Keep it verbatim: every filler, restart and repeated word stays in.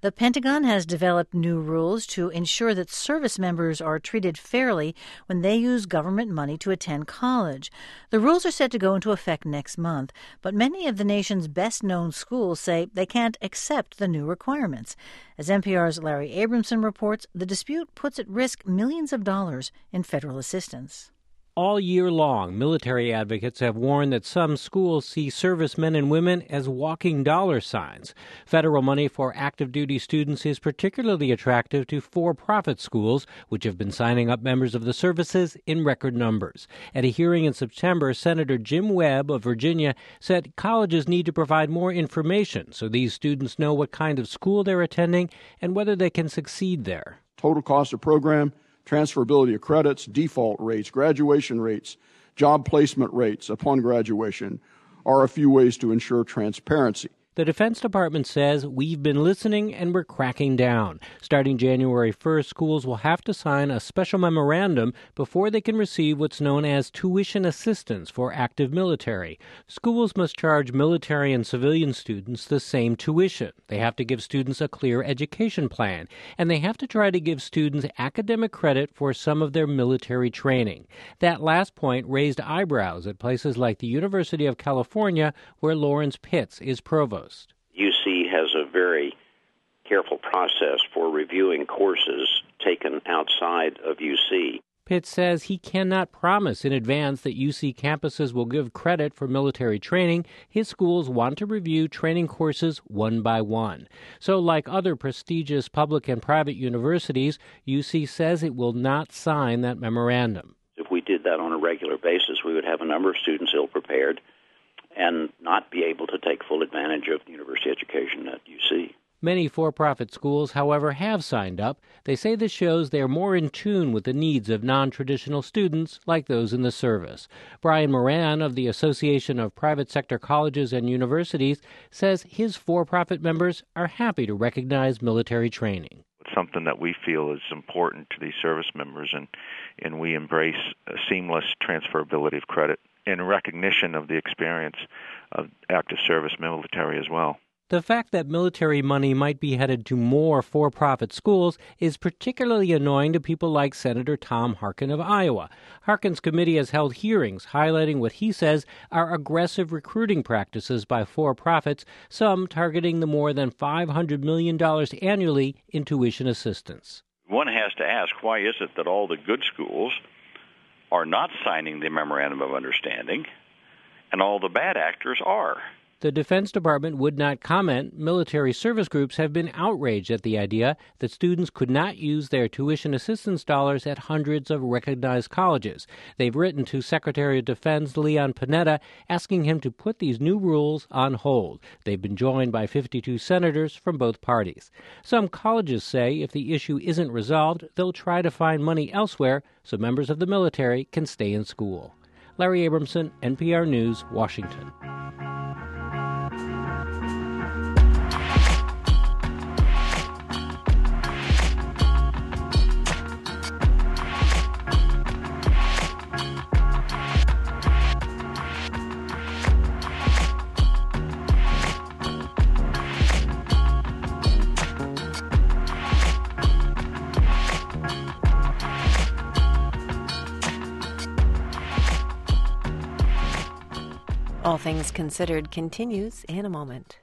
The Pentagon has developed new rules to ensure that service members are treated fairly when they use government money to attend college. The rules are set to go into effect next month, but many of the nation's best-known schools say they can't accept the new requirements. As N P R's Larry Abramson reports, the dispute puts at risk millions of dollars in federal assistance. All year long, military advocates have warned that some schools see servicemen and women as walking dollar signs. Federal money for active duty students is particularly attractive to for-profit schools, which have been signing up members of the services in record numbers. At a hearing in September, Senator Jim Webb of Virginia said colleges need to provide more information so these students know what kind of school they're attending and whether they can succeed there. Total cost of program, transferability of credits, default rates, graduation rates, job placement rates upon graduation are a few ways to ensure transparency. The Defense Department says we've been listening and we're cracking down. Starting January first, schools will have to sign a special memorandum before they can receive what's known as tuition assistance for active military. Schools must charge military and civilian students the same tuition. They have to give students a clear education plan, and they have to try to give students academic credit for some of their military training. That last point raised eyebrows at places like the University of California, where Lawrence Pitts is provost. U C has a very careful process for reviewing courses taken outside of U C. Pitts says he cannot promise in advance that U C campuses will give credit for military training. His schools want to review training courses one by one. So like other prestigious public and private universities, U C says it will not sign that memorandum. If we did that on a regular basis, we would have a number of students ill-prepared and not be able to take full advantage of university education at U C. Many for-profit schools, however, have signed up. They say this shows they are more in tune with the needs of non-traditional students like those in the service. Brian Moran of the Association of Private Sector Colleges and Universities says his for-profit members are happy to recognize military training. It's something that we feel is important to these service members, and, and we embrace a seamless transferability of credit in recognition of the experience of active service military as well. The fact that military money might be headed to more for-profit schools is particularly annoying to people like Senator Tom Harkin of Iowa. Harkin's committee has held hearings highlighting what he says are aggressive recruiting practices by for-profits, some targeting the more than five hundred million dollars annually in tuition assistance. One has to ask, why is it that all the good schools are not signing the Memorandum of Understanding, and all the bad actors are? The Defense Department would not comment. Military service groups have been outraged at the idea that students could not use their tuition assistance dollars at hundreds of recognized colleges. They've written to Secretary of Defense Leon Panetta asking him to put these new rules on hold. They've been joined by fifty-two senators from both parties. Some colleges say if the issue isn't resolved, they'll try to find money elsewhere so members of the military can stay in school. Larry Abramson, N P R News, Washington. All Things Considered continues in a moment.